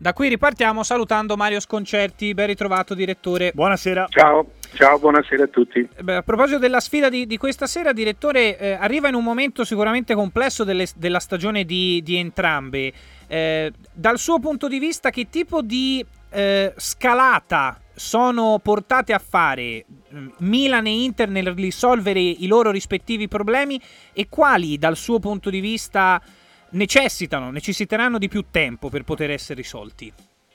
Da qui ripartiamo salutando Mario Sconcerti. Ben ritrovato, direttore. Buonasera. Ciao, buonasera a tutti. A proposito della sfida di questa sera, direttore, arriva in un momento sicuramente complesso della stagione di entrambe. Dal suo punto di vista, che tipo di scalata sono portate a fare Milan e Inter nel risolvere i loro rispettivi problemi, e quali dal suo punto di vista necessiteranno di più tempo per poter essere risolti?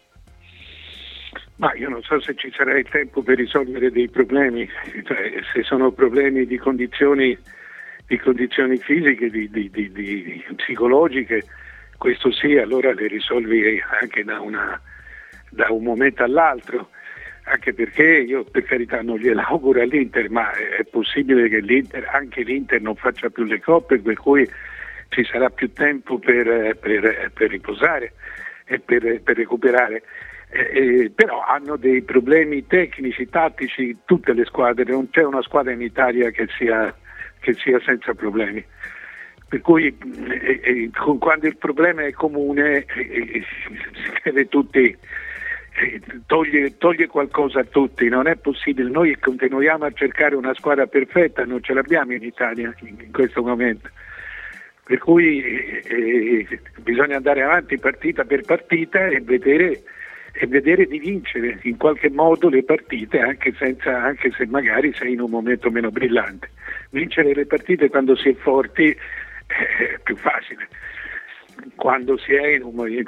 Ma io non so se ci sarà il tempo per risolvere dei problemi, se sono problemi di condizioni fisiche, di psicologiche, questo sì, allora le risolvi anche da un momento all'altro, anche perché io per carità non gliela auguro all'Inter, ma è possibile che anche l'Inter non faccia più le coppe, per cui ci sarà più tempo per riposare e per recuperare. Però hanno dei problemi tecnici, tattici, tutte le squadre, non c'è una squadra in Italia che sia senza problemi. Per cui quando il problema è comune si deve tutti toglie qualcosa a tutti, non è possibile. Noi continuiamo a cercare una squadra perfetta, non ce l'abbiamo in Italia in questo momento. Per cui bisogna andare avanti partita per partita e vedere di vincere in qualche modo le partite, anche se magari sei in un momento meno brillante. Vincere le partite quando si è forti è più facile. Quando si è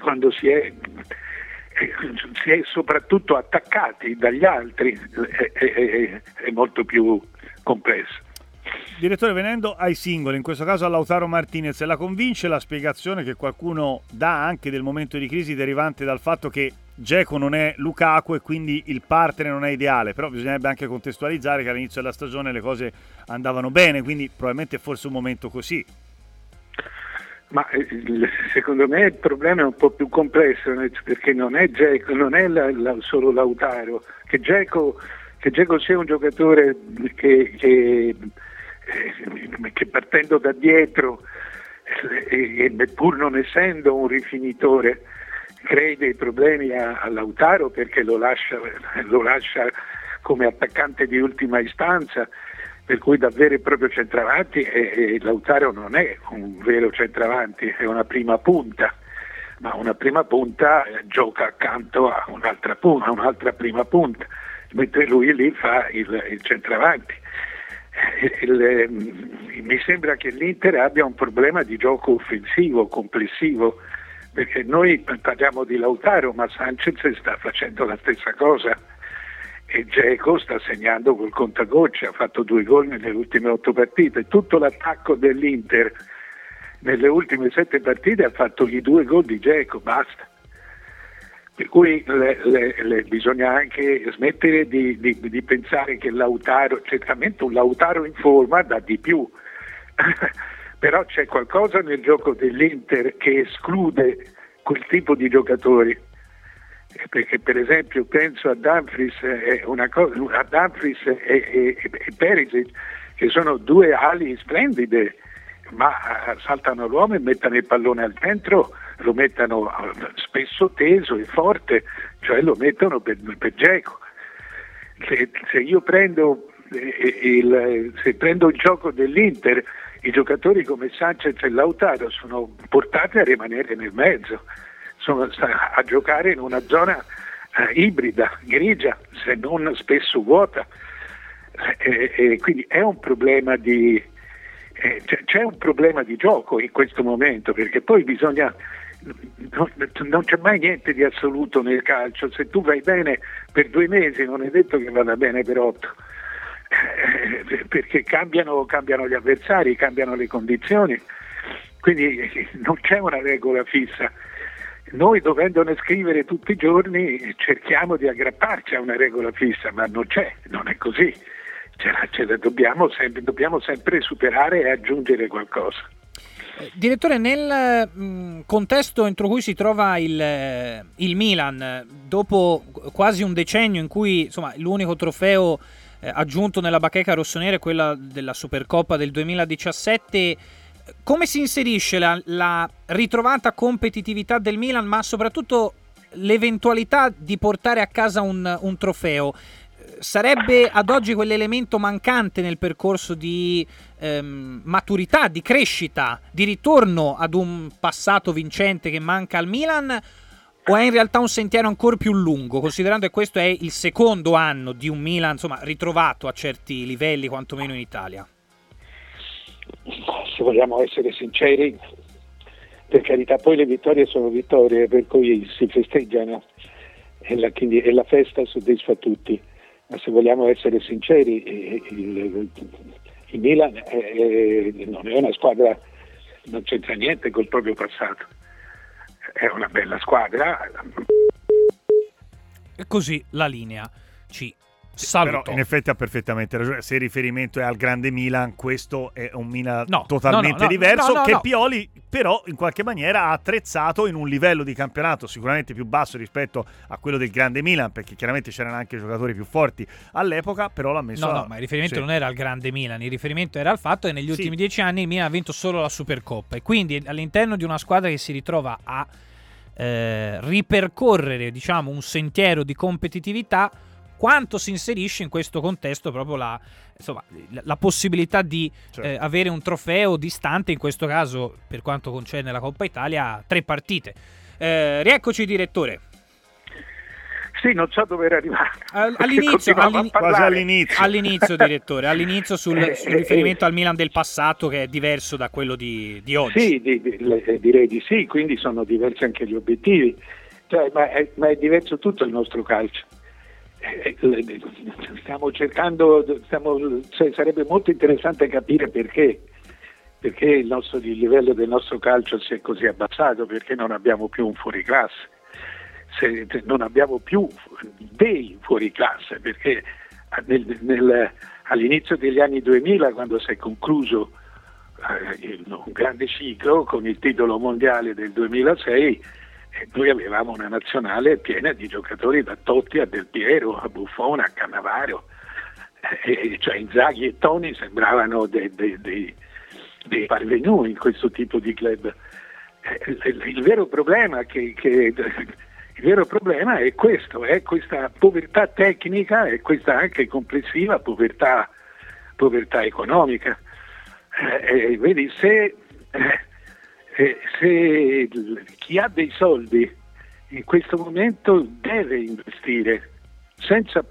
soprattutto attaccati dagli altri è molto più complesso. Direttore, venendo ai singoli, in questo caso a Lautaro Martinez, la convince la spiegazione che qualcuno dà anche del momento di crisi derivante dal fatto che Dzeko non è Lukaku e quindi il partner non è ideale, però bisognerebbe anche contestualizzare che all'inizio della stagione le cose andavano bene, quindi probabilmente è forse un momento così. Ma secondo me il problema è un po' più complesso, perché non è Dzeko, non è solo Lautaro, che Dzeko sia un giocatore che partendo da dietro e pur non essendo un rifinitore crei dei problemi a Lautaro, perché lo lascia come attaccante di ultima istanza, per cui da vero e proprio centravanti, e Lautaro non è un vero centravanti, è una prima punta, ma una prima punta gioca accanto a un'altra prima punta, mentre lui lì fa il centravanti. Mi sembra che l'Inter abbia un problema di gioco offensivo complessivo, perché noi parliamo di Lautaro, ma Sanchez sta facendo la stessa cosa e Dzeko sta segnando col contagocce, ha fatto 2 gol nelle ultime 8 partite. Tutto l'attacco dell'Inter nelle ultime 7 partite ha fatto i 2 gol di Dzeko, basta. Per cui bisogna anche smettere di pensare che Lautaro, certamente un Lautaro in forma dà di più, però c'è qualcosa nel gioco dell'Inter che esclude quel tipo di giocatori, perché per esempio penso a Dumfries e Perisic, che sono 2 ali splendide, ma saltano l'uomo e mettono il pallone al centro, lo mettono spesso teso e forte, cioè lo mettono per Dzeko. Se io prendo il gioco dell'Inter, i giocatori come Sanchez e Lautaro sono portati a rimanere nel mezzo, a giocare in una zona ibrida, grigia, se non spesso vuota, quindi è un problema c'è un problema di gioco in questo momento, perché poi non c'è mai niente di assoluto nel calcio. Se tu vai bene per 2 mesi non è detto che vada bene per 8, perché cambiano gli avversari, cambiano le condizioni, quindi non c'è una regola fissa. Noi, dovendone scrivere tutti i giorni, cerchiamo di aggrapparci a una regola fissa, ma non è così. Dobbiamo sempre superare e aggiungere qualcosa. Direttore, nel contesto entro cui si trova il Milan, dopo quasi un decennio in cui insomma l'unico trofeo aggiunto nella bacheca rossonera è quella della Supercoppa del 2017, come si inserisce la ritrovata competitività del Milan, ma soprattutto l'eventualità di portare a casa un trofeo sarebbe ad oggi quell'elemento mancante nel percorso di maturità, di crescita, di ritorno ad un passato vincente che manca al Milan, o è in realtà un sentiero ancora più lungo, considerando che questo è il secondo anno di un Milan, insomma, ritrovato a certi livelli, quantomeno in Italia? Se vogliamo essere sinceri, per carità, poi le vittorie sono vittorie, per cui si festeggiano e la festa soddisfa tutti. Ma se vogliamo essere sinceri, il Milan non è una squadra, non c'entra niente col proprio passato, è una bella squadra. E così la linea ci salutò. Però in effetti ha perfettamente ragione, se il riferimento è al grande Milan, questo è un Milan totalmente diverso, che Pioli però in qualche maniera ha attrezzato in un livello di campionato sicuramente più basso rispetto a quello del grande Milan, perché chiaramente c'erano anche giocatori più forti all'epoca, però l'ha messo ma il riferimento non era al grande Milan, il riferimento era al fatto che negli ultimi 10 anni il Milan ha vinto solo la Supercoppa, e quindi all'interno di una squadra che si ritrova a ripercorrere, diciamo, un sentiero di competitività, quanto si inserisce in questo contesto proprio la possibilità di avere un trofeo distante, in questo caso, per quanto concerne la Coppa Italia, 3 partite. Rieccoci, direttore. Sì, non so dove era arrivato. All'inizio, direttore, all'inizio sul riferimento al Milan del passato, che è diverso da quello di oggi. Sì, direi di sì, quindi sono diversi anche gli obiettivi, ma è diverso tutto il nostro calcio. Stiamo cercando, sarebbe molto interessante capire perché il livello del nostro calcio si è così abbassato, perché non abbiamo più un fuoriclasse. Non abbiamo più dei fuoriclasse, perché all'inizio degli anni 2000, quando si è concluso un grande ciclo con il titolo mondiale del 2006, noi avevamo una nazionale piena di giocatori, da Totti a Del Piero, a Buffon, a Cannavaro, cioè Inzaghi e Toni sembravano dei parvenu in questo tipo di club. Il vero problema è questo, è questa povertà tecnica e questa anche complessiva povertà economica. Vedi, se chi ha dei soldi in questo momento deve investire senza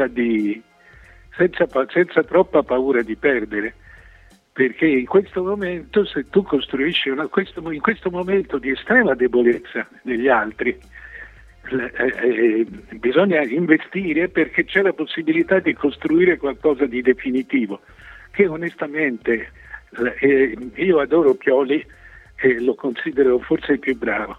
troppa paura di perdere, perché in questo momento, se tu costruisci in questo momento di estrema debolezza degli altri, bisogna investire, perché c'è la possibilità di costruire qualcosa di definitivo, che onestamente io adoro Pioli e lo considero forse il più bravo,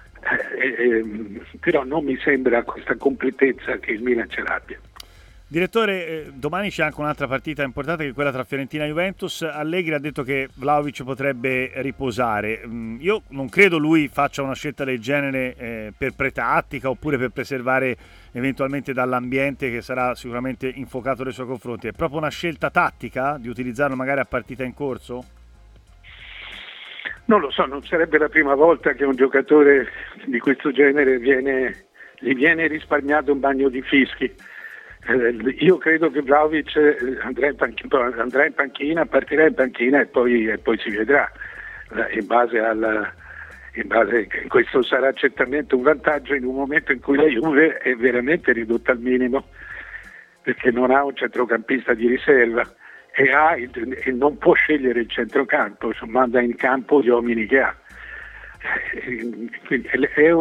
però non mi sembra questa completezza che il Milan ce l'abbia. Direttore, domani c'è anche un'altra partita importante, che è quella tra Fiorentina e Juventus. Allegri ha detto che Vlahovic potrebbe riposare. Io non credo lui faccia una scelta del genere per pretattica, oppure per preservare eventualmente dall'ambiente che sarà sicuramente infuocato nei suoi confronti. È proprio una scelta tattica di utilizzarlo magari a partita in corso? Non lo so, non sarebbe la prima volta che un giocatore di questo genere gli viene risparmiato un bagno di fischi. Io credo che Vlahovic andrà in panchina, partirà in panchina e poi si vedrà. Questo sarà certamente un vantaggio in un momento in cui la Juve è veramente ridotta al minimo, perché non ha un centrocampista di riserva e non può scegliere il centrocampo, manda in campo gli uomini che ha. Quindi è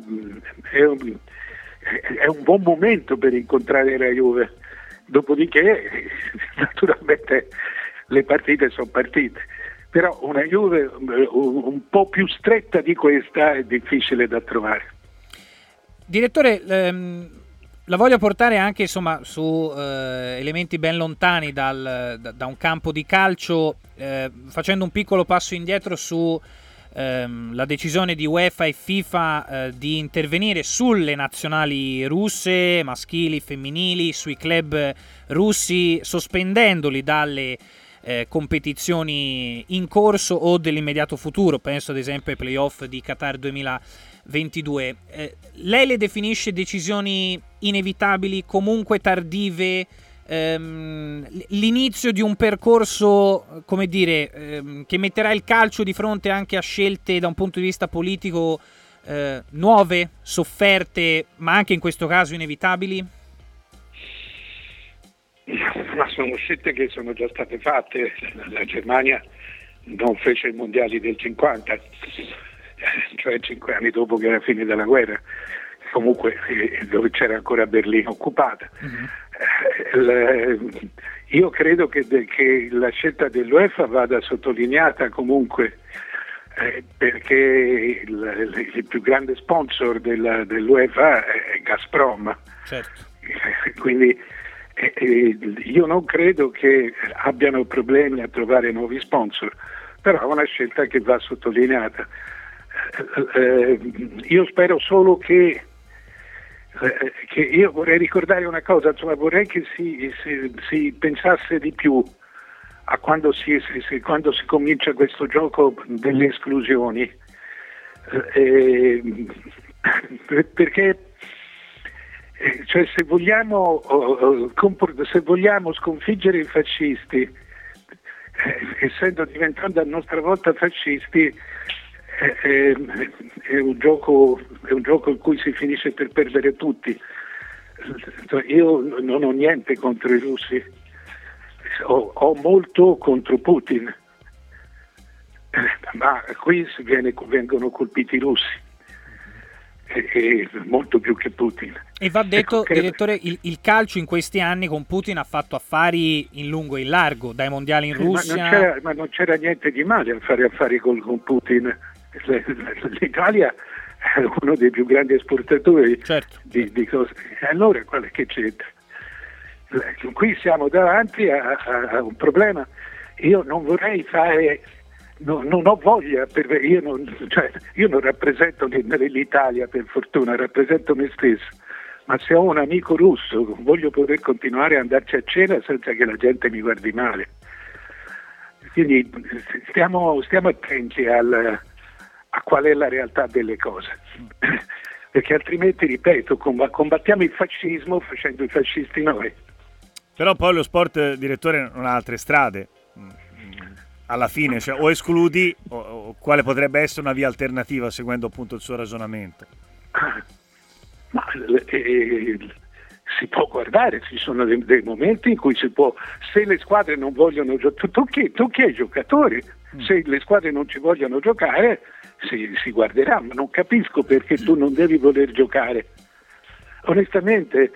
un buon momento per incontrare la Juve, dopodiché naturalmente le partite sono partite, però una Juve un po' più stretta di questa è difficile da trovare. Direttore, la voglio portare anche su elementi ben lontani da un campo di calcio, facendo un piccolo passo indietro su la decisione di UEFA e FIFA di intervenire sulle nazionali russe, maschili, femminili, sui club russi, sospendendoli dalle competizioni in corso o dell'immediato futuro. Penso ad esempio ai playoff di Qatar 2022. 22. Lei le definisce decisioni inevitabili, comunque tardive, l'inizio di un percorso, come dire, che metterà il calcio di fronte anche a scelte da un punto di vista politico nuove, sofferte, ma anche in questo caso inevitabili? Ma sono scelte che sono già state fatte. La Germania non fece i mondiali del 50, cioè 5 anni dopo che era finita la guerra, comunque dove c'era ancora Berlino occupata. Io credo che la scelta dell'UEFA vada sottolineata comunque, perché il più grande sponsor dell'UEFA è Gazprom. Certo. Quindi io non credo che abbiano problemi a trovare nuovi sponsor, però è una scelta che va sottolineata. Io spero solo che io vorrei ricordare una cosa, insomma, vorrei che si pensasse di più a quando si comincia questo gioco delle esclusioni, perché cioè se vogliamo sconfiggere i fascisti, diventando a nostra volta fascisti, è un gioco in cui si finisce per perdere tutti. Io non ho niente contro i russi, ho molto contro Putin, ma qui vengono colpiti i russi, e molto più che Putin. E va detto, direttore, il calcio in questi anni con Putin ha fatto affari in lungo e in largo, dai mondiali in Russia. Ma non c'era niente di male a fare affari con Putin. L'Italia è uno dei più grandi esportatori, certo. di cose. Allora che c'entra? Qui siamo davanti a un problema. Io non vorrei fare, non ho voglia, io non rappresento l'Italia, per fortuna, rappresento me stesso, ma se ho un amico russo voglio poter continuare ad andarci a cena senza che la gente mi guardi male. Quindi stiamo attenti a qual è la realtà delle cose, perché altrimenti, ripeto, combattiamo il fascismo facendo i fascisti noi. Però poi lo sport, direttore, non ha altre strade alla fine, cioè o escludi o quale potrebbe essere una via alternativa, seguendo appunto il suo ragionamento. Ma si può guardare, ci sono dei momenti in cui si può, se le squadre non vogliono giocare, tocchi ai giocatori, se le squadre non ci vogliono giocare si guarderà, ma non capisco perché tu non devi voler giocare. Onestamente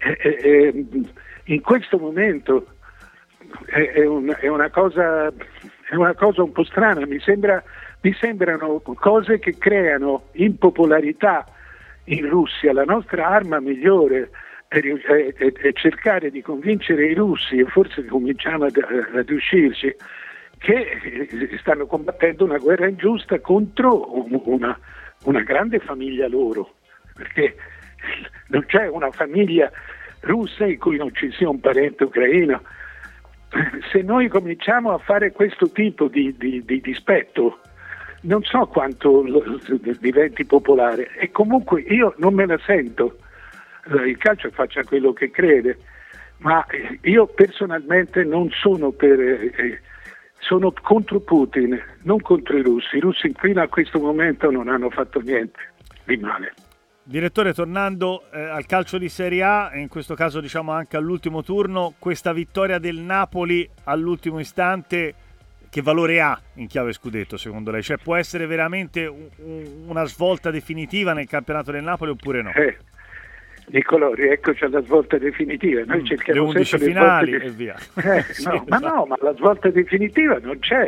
in questo momento è una cosa un po' strana, mi sembrano cose che creano impopolarità in Russia. La nostra arma migliore è cercare di convincere i russi, e forse cominciamo a riuscirci, che stanno combattendo una guerra ingiusta contro una grande famiglia loro, perché non c'è una famiglia russa in cui non ci sia un parente ucraino. Se noi cominciamo a fare questo tipo di dispetto, non so quanto diventi popolare, e comunque io non me la sento. Il calcio faccia quello che crede, ma io personalmente non sono sono contro Putin, non contro i russi. I russi fino a questo momento non hanno fatto niente di male. Direttore, tornando al calcio di Serie A, e in questo caso diciamo anche all'ultimo turno, questa vittoria del Napoli all'ultimo istante, che valore ha in chiave scudetto secondo lei? Cioè, può essere veramente una svolta definitiva nel campionato del Napoli oppure no? Nicolò, eccoci alla svolta definitiva. Noi cerchiamo le 11 finali e via. No, ma la svolta definitiva non c'è.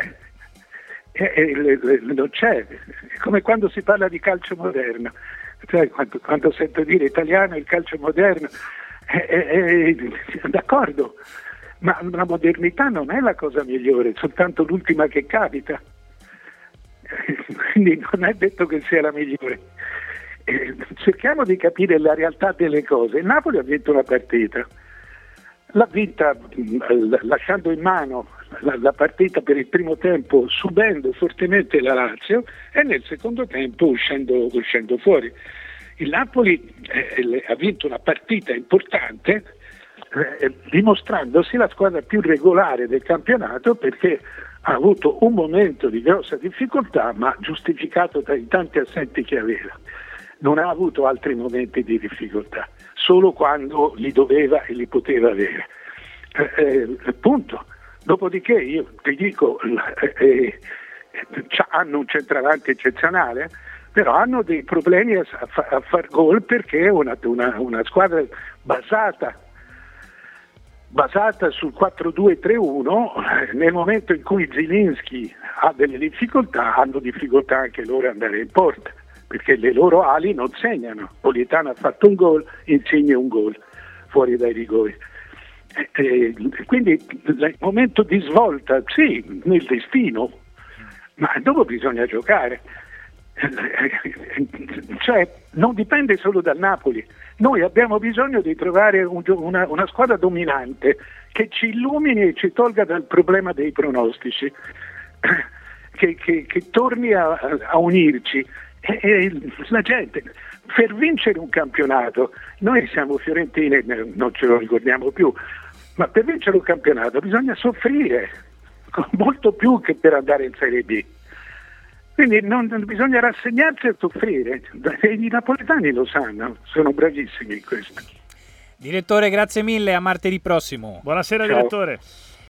Non c'è. È come quando si parla di calcio moderno. Cioè, quando sento dire italiano il calcio moderno, d'accordo, ma la modernità non è la cosa migliore, è soltanto l'ultima che capita. Quindi non è detto che sia la migliore. Cerchiamo di capire la realtà delle cose. Il Napoli ha vinto una partita, l'ha vinta lasciando in mano la partita per il primo tempo subendo fortemente la Lazio e nel secondo tempo uscendo fuori. Il Napoli ha vinto una partita importante dimostrandosi la squadra più regolare del campionato, perché ha avuto un momento di grossa difficoltà ma giustificato dai tanti assenti che aveva. Non ha avuto altri momenti di difficoltà, solo quando li doveva e li poteva avere. Punto. Dopodiché io ti dico, hanno un centravanti eccezionale, però hanno dei problemi a far gol, perché è una squadra basata sul 4-2-3-1. Nel momento in cui Zielinski ha delle difficoltà, hanno difficoltà anche loro ad andare in porta, perché le loro ali non segnano. Politano ha fatto un gol, Insigne un gol fuori dai rigori. Quindi il momento di svolta, sì, nel destino, ma dopo bisogna giocare. Cioè, non dipende solo dal Napoli. Noi abbiamo bisogno di trovare una squadra dominante che ci illumini e ci tolga dal problema dei pronostici, che torni a unirci. E la gente, per vincere un campionato, noi siamo fiorentini, non ce lo ricordiamo più, ma per vincere un campionato bisogna soffrire molto più che per andare in Serie B. Quindi non bisogna rassegnarsi a soffrire, e i napoletani lo sanno, sono bravissimi in questo. Direttore, grazie mille, a martedì prossimo. Buonasera. Ciao. Direttore.